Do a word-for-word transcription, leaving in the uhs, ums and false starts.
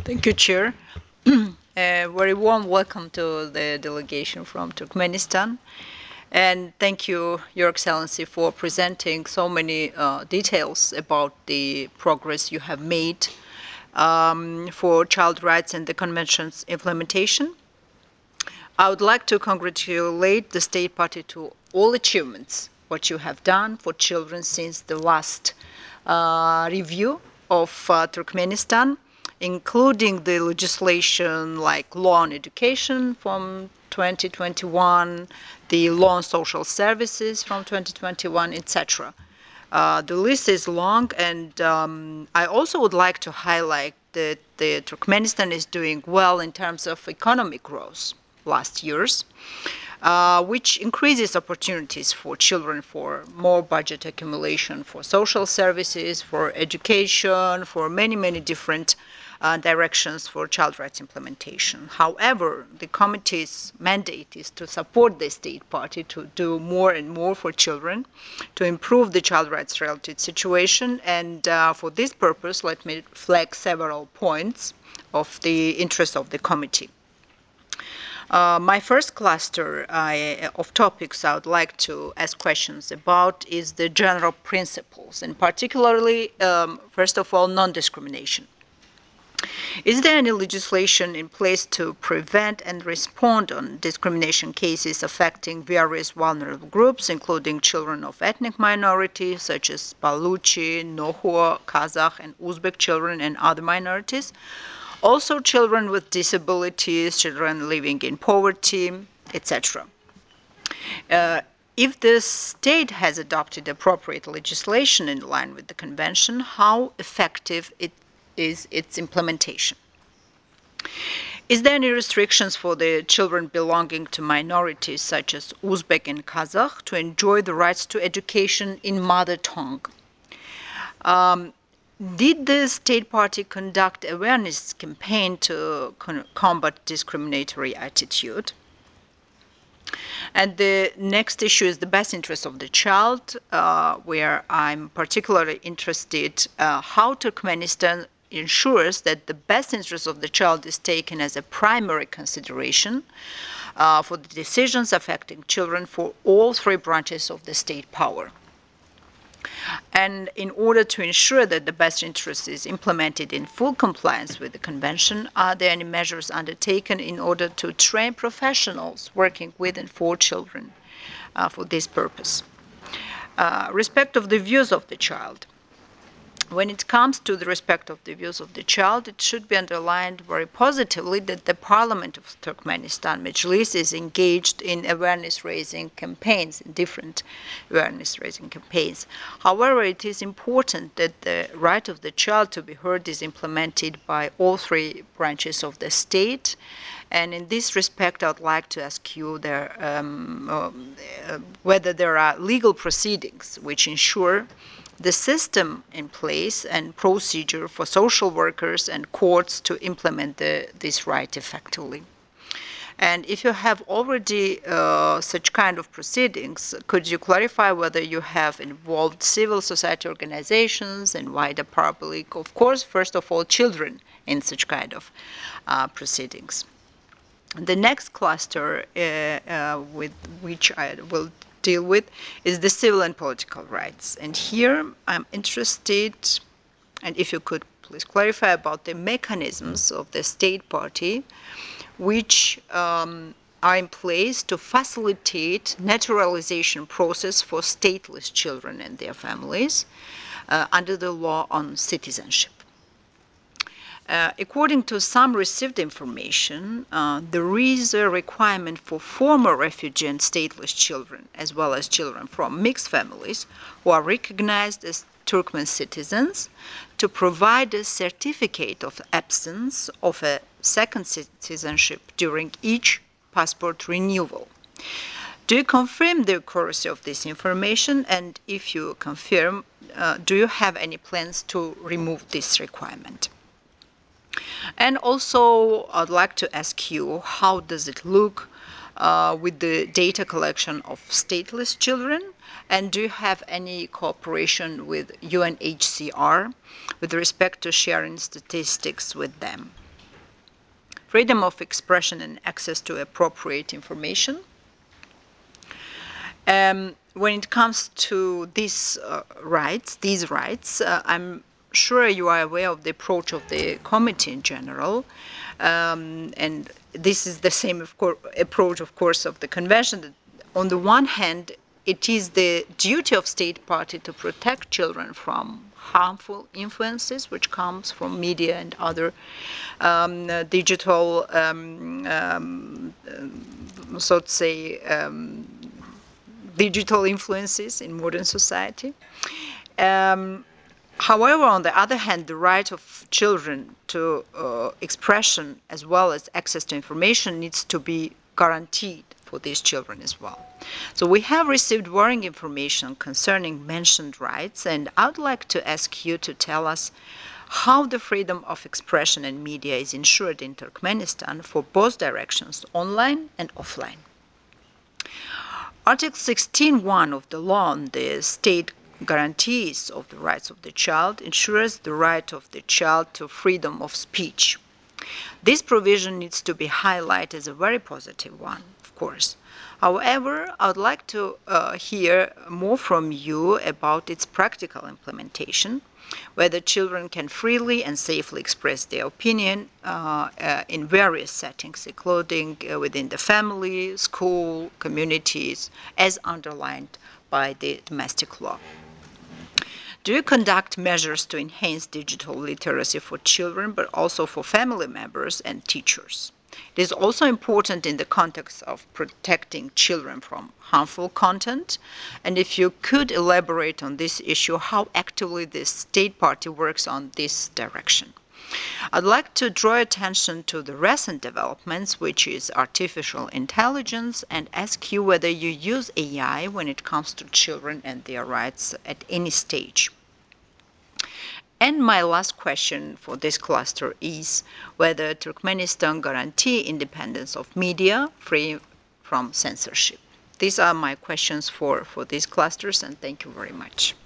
Thank you, Chair. A very warm welcome to the delegation from Turkmenistan. And thank you, Your Excellency, for presenting so many uh, details about the progress you have made um, for child rights and the Convention's implementation. I would like to congratulate the State Party to all achievements, what you have done for children since the last uh, review of uh, Turkmenistan, including the legislation like law on education from twenty twenty-one, the law on social services from twenty twenty-one, et cetera. Uh, the list is long, and um, I also would like to highlight that the Turkmenistan is doing well in terms of economic growth last years, uh, which increases opportunities for children for more budget accumulation for social services, for education, for many, many different uh, directions for child rights implementation. However, the committee's mandate is to support the state party to do more and more for children, to improve the child rights related situation, and uh, for this purpose, let me flag several points of the interest of the committee. Uh, my first cluster I, of topics I would like to ask questions about is the general principles, and particularly, um, first of all, non-discrimination. Is there any legislation in place to prevent and respond on discrimination cases affecting various vulnerable groups, including children of ethnic minorities such as Baluchi, Nohor, Kazakh, and Uzbek children and other minorities? Also, children with disabilities, children living in poverty, et cetera. Uh, if the state has adopted appropriate legislation in line with the convention, how effective it is its implementation? Is there any restrictions for the children belonging to minorities such as Uzbek and Kazakh to enjoy the rights to education in mother tongue? Um, Did the state party conduct awareness campaign to con- combat discriminatory attitude? And the next issue is the best interest of the child, uh, where I'm particularly interested uh, how Turkmenistan ensures that the best interest of the child is taken as a primary consideration uh, for the decisions affecting children for all three branches of the state power. And in order to ensure that the best interest is implemented in full compliance with the convention, are there any measures undertaken in order to train professionals working with and for children uh, for this purpose? Uh, respect of the views of the child. When it comes to the respect of the views of the child, it should be underlined very positively that the Parliament of Turkmenistan, Mejlis, is engaged in awareness-raising campaigns, in different awareness-raising campaigns. However, it is important that the right of the child to be heard is implemented by all three branches of the state. And in this respect, I would like to ask you there, um, uh, whether there are legal proceedings which ensure the system in place and procedure for social workers and courts to implement the, this right effectively. And if you have already uh, such kind of proceedings, could you clarify whether you have involved civil society organizations and wider public, of course, first of all, children in such kind of uh, proceedings? The next cluster uh, uh, with which I will deal with is the civil and political rights. And here I'm interested, and if you could please clarify about the mechanisms of the state party which um, are in place to facilitate naturalization process for stateless children and their families uh, under the law on citizenship. Uh, according to some received information, uh, there is a requirement for former refugee and stateless children, as well as children from mixed families who are recognized as Turkmen citizens, to provide a certificate of absence of a second citizenship during each passport renewal. Do you confirm the accuracy of this information? And if you confirm, uh, do you have any plans to remove this requirement? And also, I'd like to ask you, how does it look uh, with the data collection of stateless children? And do you have any cooperation with U N H C R with respect to sharing statistics with them? freedom of expression and access to appropriate information. Um, when it comes to these uh, rights, these rights, uh, I'm sure you are aware of the approach of the committee in general, um, and this is the same of course, approach, of course, of the convention. That on the one hand, it is the duty of state party to protect children from harmful influences which comes from media and other um, uh, digital, um, um, so to say, um, digital influences in modern society. Um, however, on the other hand, the right of children to uh, expression as well as access to information needs to be guaranteed for these children as well. So we have received worrying information concerning mentioned rights, and I'd like to ask you to tell us how the freedom of expression and media is ensured in Turkmenistan for both directions, online and offline. Article sixteen point one of the law on the state guarantees of the rights of the child ensures the right of the child to freedom of speech. This provision needs to be highlighted as a very positive one, of course. However, I would like to uh, hear more from you about its practical implementation, whether children can freely and safely express their opinion uh, uh, in various settings, including uh, within the family, school, communities, as underlined by the domestic law. Do you conduct measures to enhance digital literacy for children, but also for family members and teachers? It is also important in the context of protecting children from harmful content. And if you could elaborate on this issue, how actively the state party works on this direction. I'd like to draw attention to the recent developments, which is artificial intelligence, and ask you whether you use A I when it comes to children and their rights at any stage. And my last question for this cluster is whether Turkmenistan guarantee independence of media free from censorship. These are my questions for, for these clusters, and thank you very much.